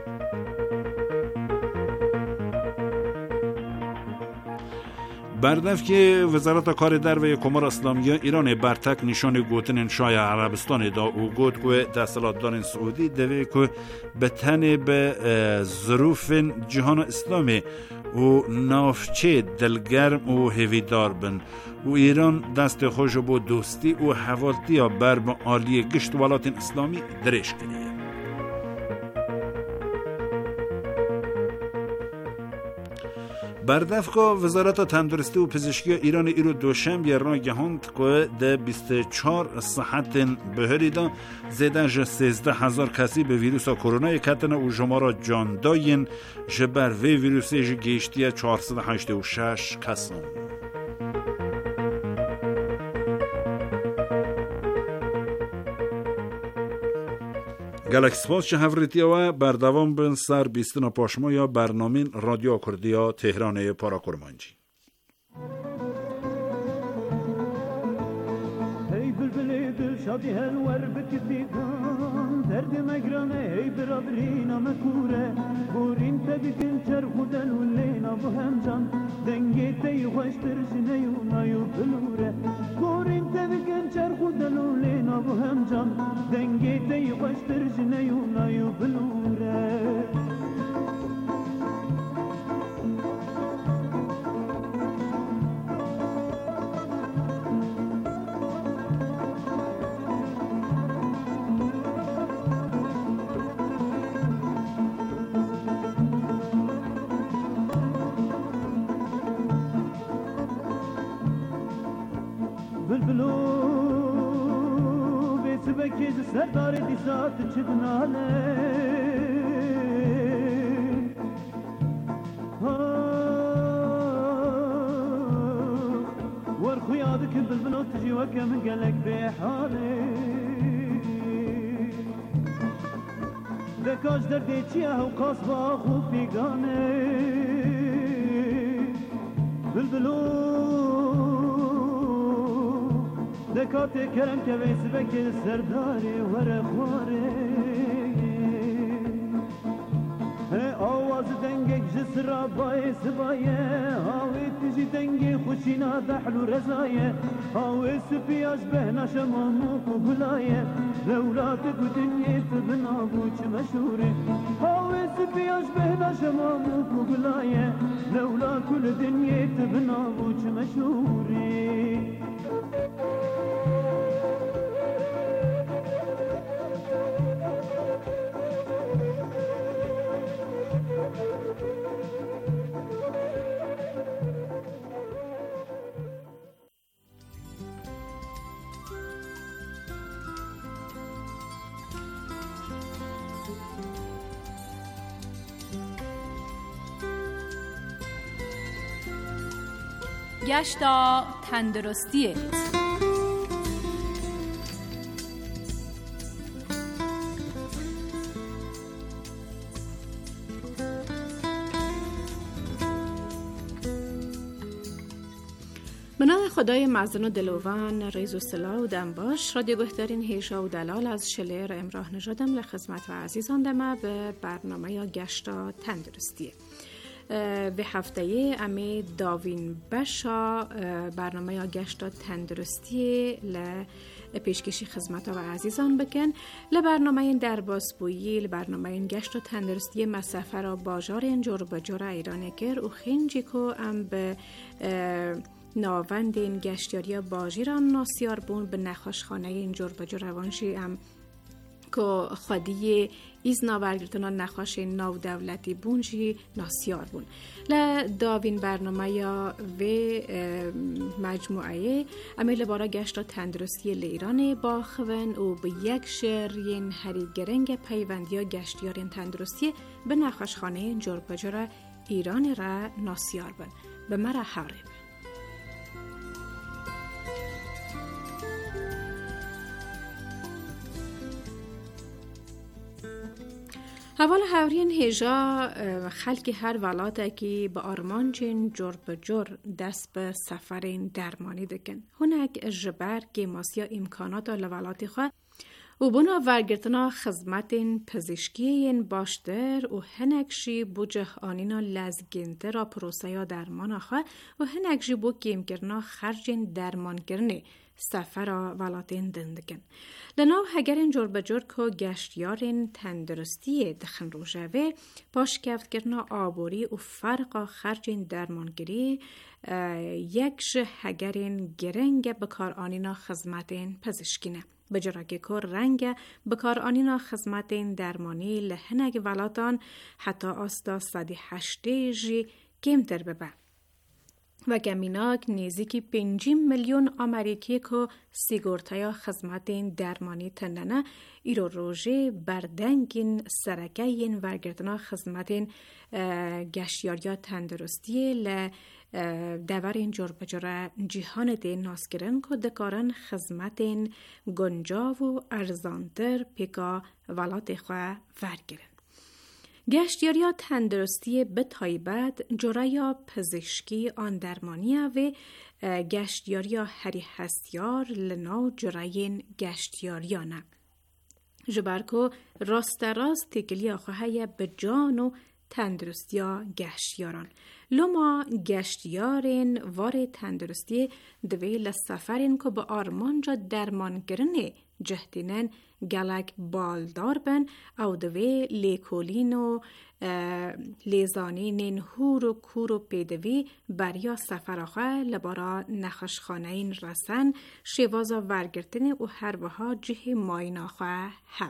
بردف که وزارت کار در کمار اسلامی ایران برتک نشان گوتن شای عربستان دا او گوت که تحصیلاتدار سعودی دوی که به تن به ظروف جهان اسلامی و نافچه دلگرم و هویدار بن و ایران دست خوش با دوستی و حوالتی بر عالی گشت ولات اسلامی درش کنیه. بردفقا وزارت تندرستی و پزشکی ایران ایرو دوشنبه را گهاند که ده 24 صحت بهری دا زیده 13,000 کسی به ویروس کرونا کتن و جمارا جان داین جبر وی ویروسی گیشتی 486 کسان. گلکسپاس چه هفریتی و بردوام بین سر بیستن پاشما یا برنامین رادیو کردیا تهران پارا کرمانجی. هی بلبل دل شادی هلور بکفیدان درد مگرانه هی برابرینا مکوره بورین تبکن چرخودن و لینا بو همجان دنگی تی خوشتر جنیونایو بلوره بورین تبکن چرخودن و لینا بو همجان دنگی تی خوشتر جنیونایو بلوره سردار دیسات چدناله ورخو یادک بلبلو تجی وکم گلک به حاله دکاش دردی چیه و قصبا خوب بیگانه بلبلو دکات کرم که ویس بکر سرداری ورخواره آواز دنگک جس را باعث بایه آوی تجی دنگی خوشینا دحلو رزایه آوی سپیاش بهنا شمامو قبلایه لولاتك ودنيت بنابوش مشهوري آوی سپیاش بهنا شمامو قبلایه لولا كل دنيت بنابوش مشهوري گشتا تندرستیه به نام خدای مزن و دلوان ریز و سلا و دنباش رادیو گهدارین هیشا و دلال از شلر امراه نژادم لخدمت و عزیزان دمه به برنامه یا گشتا تندرستیه. به هفته امی داوین بشا برنامه یا گشتا تندرستیه پیشکشی خدمت و عزیزان بکن. برنامه این در باسبویی برنامه این گشت و تندرستی مسافر را باجار اینجور بجور ایران کر و خینجی که ام به ناوند این گشتیاری باجیران ناسیار بون به نخاشخانه اینجور بجور روانشی ام که خودی ایز ناورگرتنا نخاش ناو دولتی بونجی ناسیار بون. داوین برنامه یا و مجموعه امیل بارا گشت تندرستی ایران باخون و به یک شرین هری گرنگ پیوندی گشتیارین تندرستی به نخاشخانه جور بجور ایران را ناسیار بون. به مرا حارب. حوال هورین هجا خلق هر ولاته که به آرمانچین جور به جور دست به سفرین درمانی دکن. هنک جبر که ماسیا امکانات لولات خواه و بنا ورگرتنا خدمتین پزشکیین باشتر و هنکشی بو جهانینا لزگنده را پروسه درمان خواه و هنکشی بو کم کرنا خرجین درمان کرنه سفر ولاتین دندگن. لناو هگرین جور بجور که گشتیارین تندرستی دخن روژوه باش کفت کرنا آبوری و فرق خرجین درمانگری یکش هگرین گرنگ بکار آنینا خدمتین پزشکینه. بجرا که کار رنگ بکار آنینا خدمتین درمانی لحنگ ولاتان حتی آستا 108 جی کمتر ببه. و گمیناک نیزی 5 میلیون آمریکی که سیگورتایا خدمتین درمانی تندنه ایرو روژه بردنگین سرکین ورگردنا خدمتین گشتیاریا تندرستی دورین جور بجور جهان دین ناسگرن که دکارن خدمتین گنجاو و ارزانتر پیکا ولات خواه ورگرن. گشتیاریا تندرستی به تایبت جوریا پزشکی آن درمانیه و گشتیاریا هری هستیار لنا جورین گشتیاریانه. جبرکو راست تکلی آخواه به جان و تندرستیا گشتیاران. لما گشتیارین وار تندرستی دوی لسفرین که به آرمان جا درمان کرنه جهدینن گلک بالدار بن او دوی لیکولین و لیزانین هور و کور و پیدوی بریا سفر آخواه لبارا نخشخانه این رسن شوازا ورگرتنی و هر وها جه ماین آخواه هب.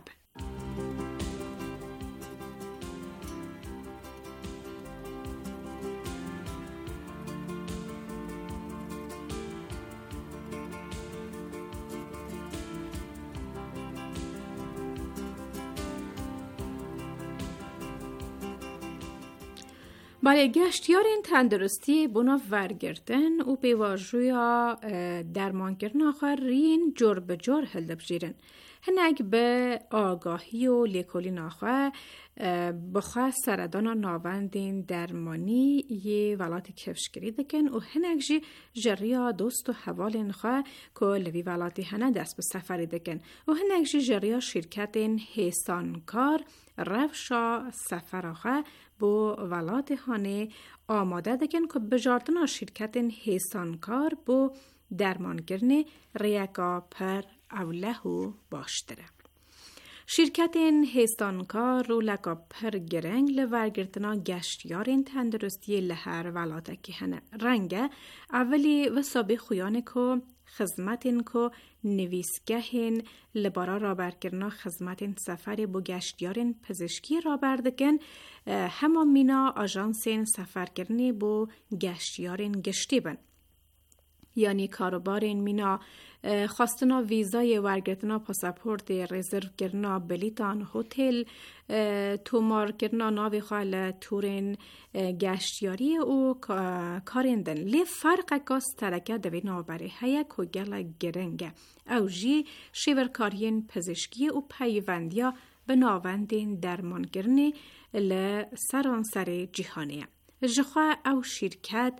برای گشتیارین تندرستی بنا ورگردن و پیواجویا درمان کردن آخر رین جور به جور هل بجیرن. هنگ به آگاهی و لیکولین آخر بخواه سردان ناوندین درمانی یه ولات کفشگری دکن و هنگ جی جریا دوست و حوالین خواه که لوی ولاتی هنه دست به سفری دکن و هنگ جی جریا شرکتین حیسانکار رفشا سفر آخر بو ولات هانه آماده دکن که بجارتنا شرکتین حیسانکار بو درمان کرنه ریکا پر اولهو باشتره. شرکتین حیسانکار رو لکا پر گرنگ لورگرتنا گشتیارین تندرستی لهر ولاته که هنه رنگه اولی و سابه خویانه که خدمتین که نویسگهین لبارا رابرگرنا خدمتین سفر بو گشتیارین پزشکی رابردکن همه مینا آژانسین سفرگرنی بو گشتیارین گشتی بن. یعنی کاروبارین مینا خواستنا ویزای ورگرتنا پاسپورت رزرو کرنا بلیتان هتل تومار کرنا ناوی خال تورین گشتیاری و کارندن لی فرق کاس ترکه دوی نابره هیا که گل گرنگه او جی شیورکارین پزشکی و پیوندیا به ناوندین درمان کرنی لی سرانسر جهانیه. جخوا او شرکت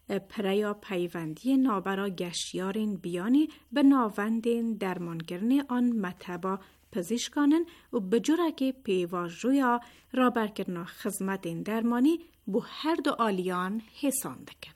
پریا پیوندی نابرا گشتیارین بیانی به ناوندین درمانگرنی آن مطبع پزشکانن و بجوره که پیواجویا را برکرنا خدمت درمانی بو هر دو آلیان حسان دکن.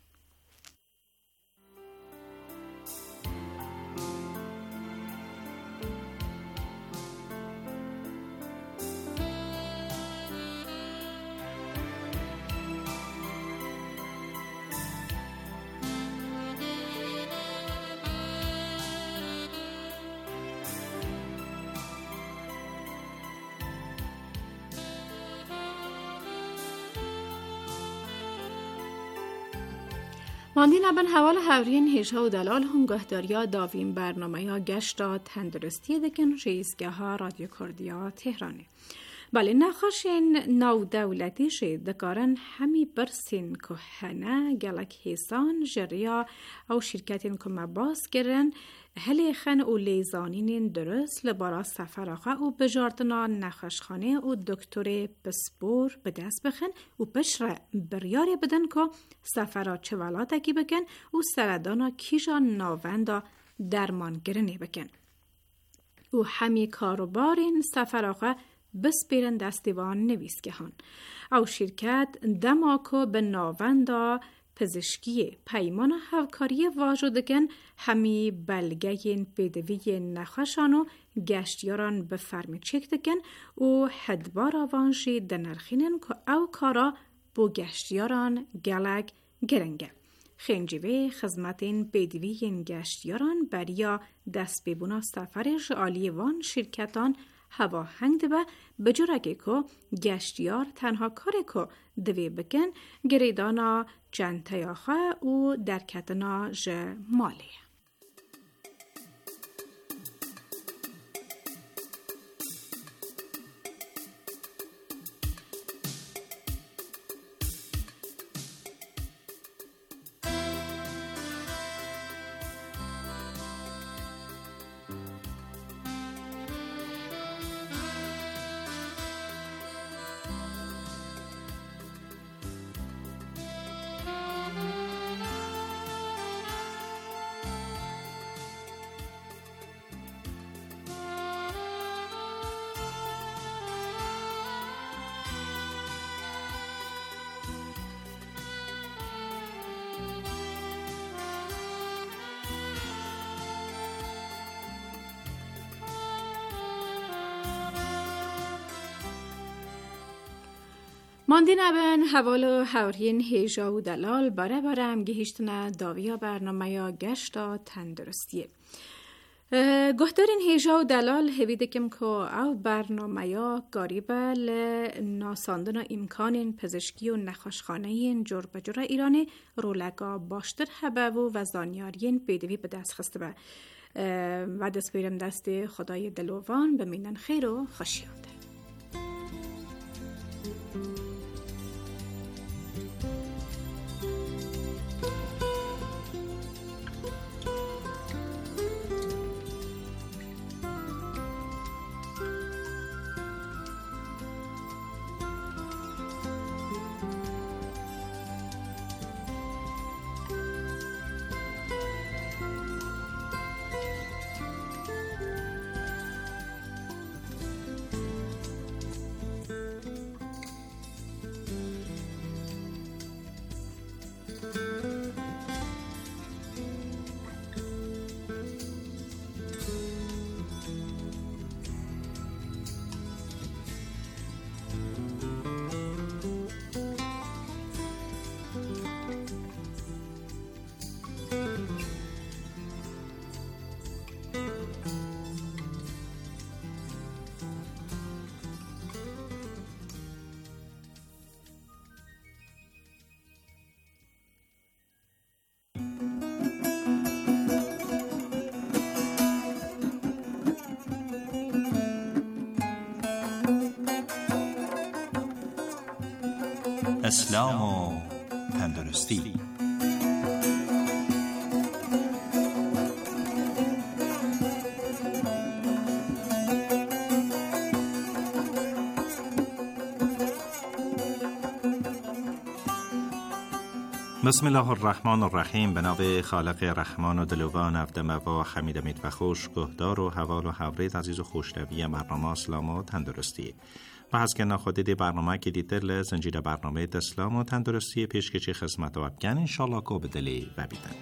ماندین ابن حوال هورین هیجا و دلال هنگاهداریا داوین برنامه ها گشتا تندرستی دکن رئیسگاه ها رادیو کردیا تهرانه. بله نخوشین نو دولتی شد دکارن همی برسین که هنه گلک حسان جریا او شرکتین که مباس گرن هلی خن او لیزانین درست لبارا سفر آخه او بجارتنا نخوشخانه او دکتر بسپور به دست بخن و بشره بریاری بدن که سفرها چه ولاتکی بکن و سردانا کیجا ناوندا درمان گرنی بکن. او همی کاروبارین سفر آخه بسپیرن دستیوان نویسگهان. او شرکت دماکو به ناوندا پزشکی پیمان همکاری واجودکن همی بلگه بدوی نخوشانو گشتیاران به فرمی چک دکن و حدبار آوانشی دنرخینن که او کارا بو گشتیاران گلگ گرنگه. خنجوه خدمتین بدوی گشتیاران بریا دست ببونا سفر جعالی وان شرکتان هوا هنگ دبه بجورگه که گشتیار تنها کاری که دوی بکن گریدانا جنتیاخه و درکتنا مالی. ماندین ابن حوال و حورین هیجا و دلال باره هم گهیشتنا داویا برنامه یا گشتا تندرستیه. گهدارین هیجا و دلال هویده کم که او برنامه یا قریبه لناساندن امکان پزشکی و نخوشخانه جور بجور ایرانی رولگا باشتر حبه و زانیارین بیدوی به دست خسته به و دست بیرم دست خدای دلوان بمینن خیر و خوشیانده. اسلام و تندرستی. بسم الله الرحمن الرحیم. به نام خالق رحمان و دلوان افدمه و حمید امید و خوش گهدار و حوال و حورید عزیز و خوشنوی برنامه اسلام و تندرستی و هست که ناخودید برنامه که دیتر لزنجیر برنامه اسلام و تندرستی پیشکشی خدمت و ابگن انشالله که بدلی و بیدن.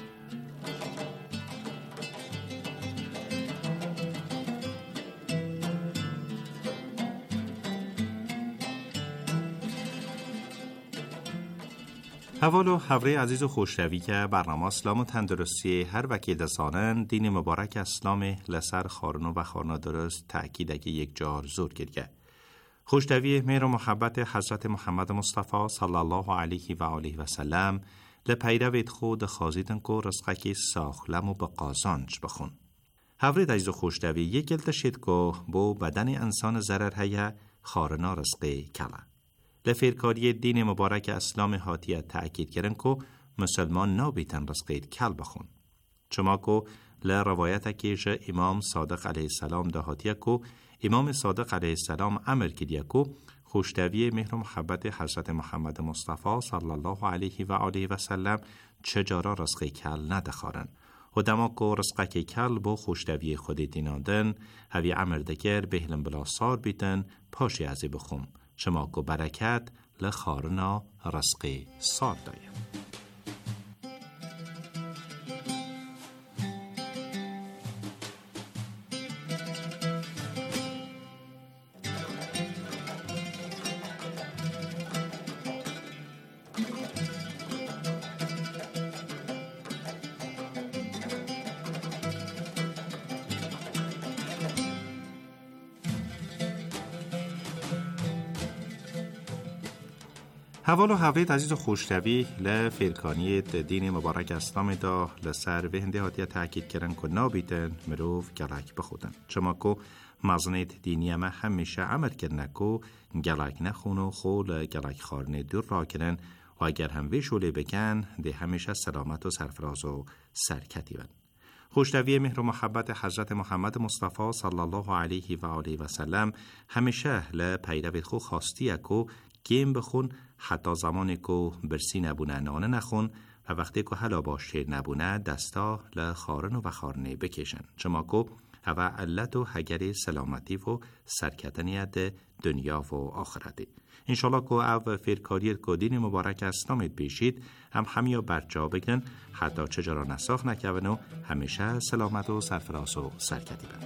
حوال و حوره عزیز و خوشروی که برنامه اسلام و تندرستی هر وکی دسانن دین مبارک اسلام لسر خارنو و خارنا درست تأکید اگه یک جار زور گرگه. خوشروی مهر و محبت حضرت محمد مصطفی صلی الله علیه و آله و سلم لپیروید خود خازیدن که رزقه که ساخلم و بقازانج بخون. حوره عزیز و خوشروی یک گلتشید که با بدن انسان ضرر هیه خارنا رزقه کله. لفیرکاری دین مبارک اسلام هاتیه تأکید کردن که مسلمان نابیتن رزقید کل بخون. چما که لروایت که امام صادق علیه السلام ده هاتیه که امام صادق علیه السلام امر کردیه که خوشتوی مهر و محبت حضرت محمد مصطفی صلی الله علیه و آله و سلم چجارا رزق کل ندخارن و دما که رزق کل با خوشتوی خود دیناندن هوی امر دگر بهلن بلا سار بیتن پاشی ازی بخون. شما کو برکت لخارنا رزق سار دایم. حوال و حوید عزیز و خوشتوی لفیرکانی دین مبارک اسلام دا لسر به هنده هاتیه تأکید کردن که نابیتن مروف گلک بخودن. چما که مزنید دینی ما همیشه عمل کردن که گلک نخون و خول گلک خارنه دور را کردن و اگر هم ویشوله بکن ده همیشه سلامت و سرفراز و سرکتی بند. خوشتوی مهر و محبت حضرت محمد مصطفی صلی الله علیه و آله و سلم همیشه لپیروید خو خواستیه که گیم بخون حتی زمانی که برسی نبونه نانه نخون و وقتی که حلا باشه نبونه دستا لخارن و خارنه بکشن. چما که هوا علت و هگر سلامتی و سرکتنیت دنیا و آخرتی. انشالله که او فیرکاریت که دین مبارک اسلامت بیشید هم همیا برجا بگن حتی چجارا نساخ نکون و همیشه سلامت و سرفراز و سرکتی بند.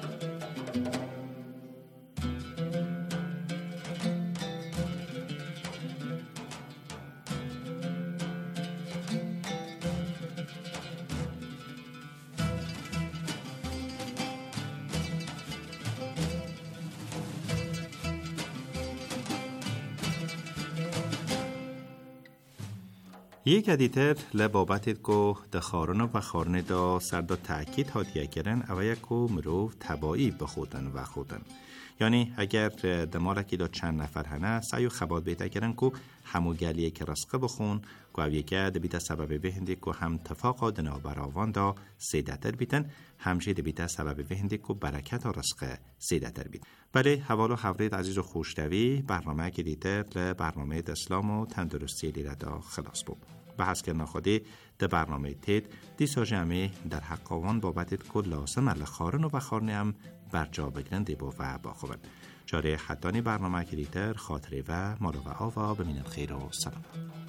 یک ادیتر لبابتید که دخارن و خارنه دا سردا تأکید هاتیه کرن اوه که مروف تبایی بخودن و خودن. یعنی اگر دمارکی دا چند نفر هنه سعی خباد بیته کرن که همو گلیه که رزقه بخون که اوه که دبیت سبب بهنده که هم تفاقا دنا براوان دا سیدتر بیتن همشه دبیت سبب بهنده که برکت و رزقه سیدتر بیتن. بله حوال و حورید عزیز و خوشتوی برنامه که دیتر برنامه اسلام و تندرستی لیره دا خلاص بود. به حسک ناخودی در برنامه تید دیسا جمعی در حق آوان بابتید که لازم لخارن و خارنه هم برجا بگرن دیبو و باخوبن. جاره حدانی برنامه که دیتر خاطره و مالو و آوا بمینن خیر و سلام.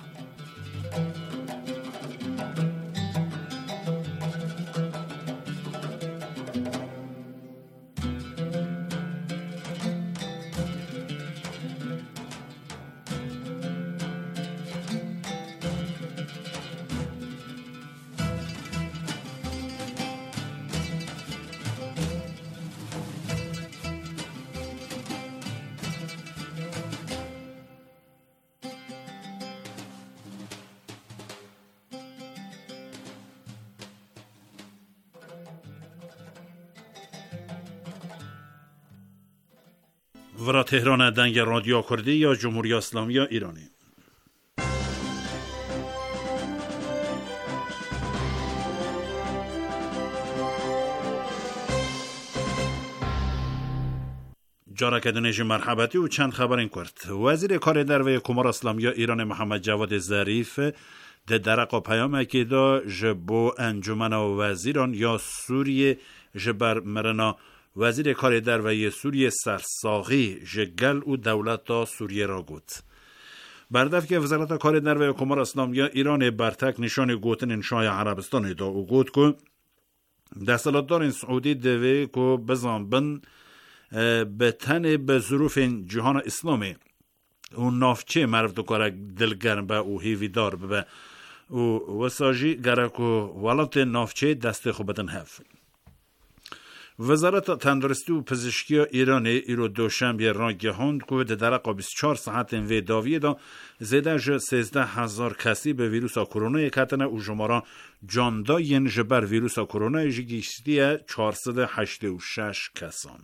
ورا تهران دنگ رادیو کردی یا جمهوری اسلامی یا ایرانی. جارکدنیج مرحبتی و چند خبر این کرد. وزیر کار در و کمار اسلامی ایران محمد جواد ظریف ده درقا پیام که دا جبو انجمن وزیران یا سوریه جبر مرنا وزیر کار در و سوریه سرساغی جگل و دولت سوریه را گوت. بردف که وزارت کار در و کمار اسلامی ایران برتک نشان گوتن انشای عربستان دا و گوت که دستالتدار سعودی دوی که بزنبن به تن به ظروف جهان اسلامی و نافچه مرف دکاره دلگرم به و هیویدار به و وساجی گرک و ولات نافچه دست خوبتن هف. وزارت تندرستی و پزشکی ایران ایرو دوشنبه را گهاند که در درقا 24 ساعت و داویه دا زیده 13,000 کسی به ویروس کرونا کتنه و جمارا جانداین جبر ویروس کرونا جگیشتی 486 کسان.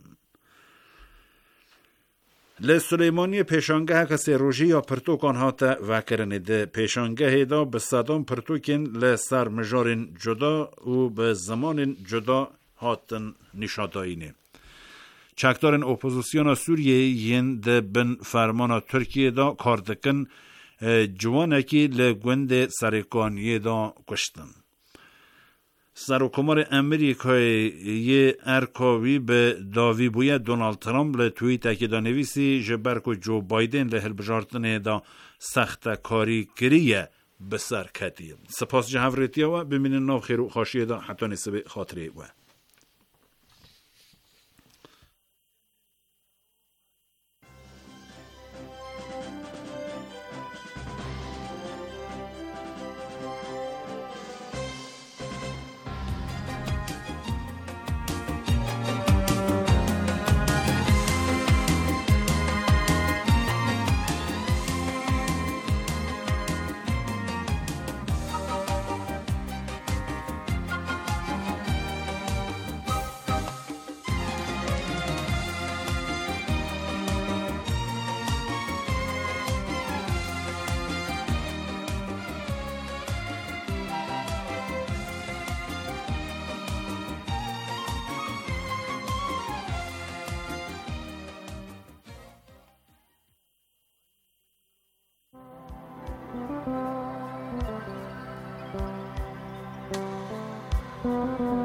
لسلیمانی پیشانگه کسی روژی یا پرتوکان هاته وکرنه ده پیشانگه دا به صدام پرتوکین لسر مجارین جدا و به زمان جدا هاتن نشاداینه. چکدارن اپوزیسیون سوریه ین ده بن فرمان ترکیه دا کاردکن جوانکی لگوند سرکانیه دا کشتن. سرکمار امریکایی ارکاوی به داوی بویه دونالد ترامپ لتویت که دا نویسی جبرکو جو بایدن لحل بجارتنه دا سخت کاری کریه بسر کتیه. سپاس جهوریتیه و بمینن ناو خیر و خاشیه دا حتی نسبه خاطره و Thank you.